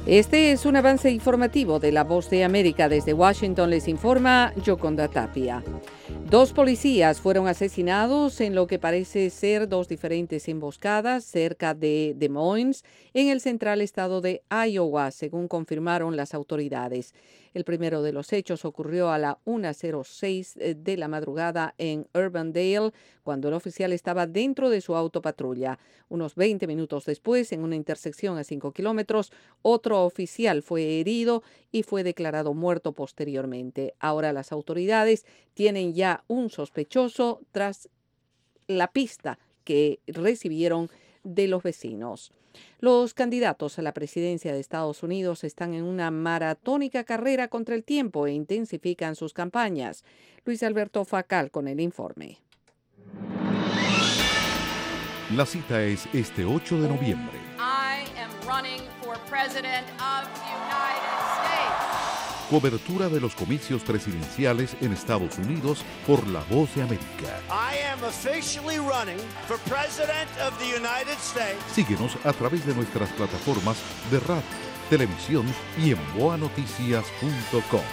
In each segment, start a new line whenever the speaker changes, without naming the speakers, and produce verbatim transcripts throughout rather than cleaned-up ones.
Este es un avance informativo de La Voz de América. Desde Washington les informa Yoconda Tapia. Dos policías fueron asesinados en lo que parece ser dos diferentes emboscadas cerca de Des Moines, en el central estado de Iowa, según confirmaron las autoridades. El primero de los hechos ocurrió a la una cero seis de la madrugada en Urbandale, cuando el oficial estaba dentro de su autopatrulla. Unos veinte minutos después, en una intersección a cinco kilómetros, otro oficial fue herido y fue declarado muerto posteriormente. Ahora las autoridades tienen ya un sospechoso tras la pista que recibieron de los vecinos. Los candidatos a la presidencia de Estados Unidos están en una maratónica carrera contra el tiempo e intensifican sus campañas. Luis Alberto Facal con el informe.
La cita es este ocho de noviembre.
I am running for president of the United States.
Cobertura de los comicios presidenciales en Estados Unidos por La Voz de América.
I am officially running for president of the United States.
Síguenos a través de nuestras plataformas de radio, televisión y en boa noticias punto com.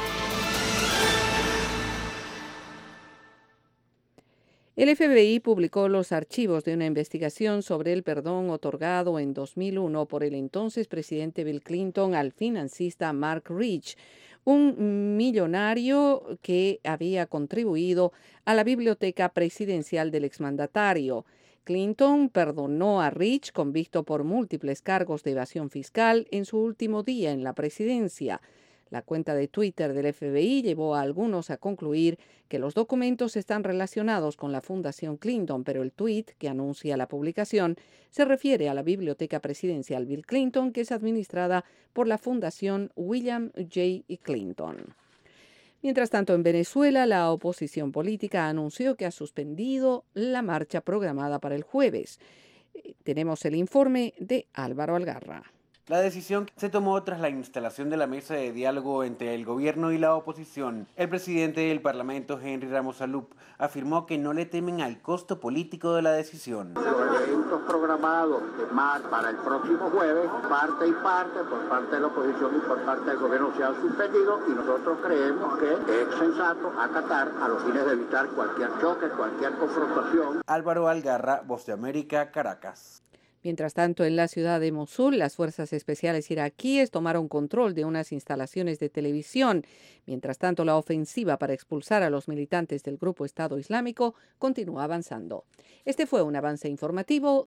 El F B I publicó los archivos de una investigación sobre el perdón otorgado en dos mil uno por el entonces presidente Bill Clinton al financista Mark Rich, un millonario que había contribuido a la biblioteca presidencial del exmandatario. Clinton perdonó a Rich, convicto por múltiples cargos de evasión fiscal, en su último día en la presidencia. La cuenta de Twitter del F B I llevó a algunos a concluir que los documentos están relacionados con la Fundación Clinton, pero el tweet que anuncia la publicación se refiere a la Biblioteca Presidencial Bill Clinton, que es administrada por la Fundación William J. Clinton. Mientras tanto, en Venezuela, la oposición política anunció que ha suspendido la marcha programada para el jueves. Tenemos el informe de Álvaro Algarra.
La decisión se tomó tras la instalación de la mesa de diálogo entre el gobierno y la oposición. El presidente del Parlamento, Henry Ramos Alup, afirmó que no le temen al costo político de la decisión.
Los eventos programados para el próximo jueves, parte y parte, por parte de la oposición y por parte del gobierno, se han suspendido y nosotros creemos que es sensato acatar a los fines de evitar cualquier choque, cualquier confrontación.
Álvaro Algarra, Voz de América, Caracas.
Mientras tanto, en la ciudad de Mosul, las fuerzas especiales iraquíes tomaron control de unas instalaciones de televisión. Mientras tanto, la ofensiva para expulsar a los militantes del grupo Estado Islámico continúa avanzando. Este fue un avance informativo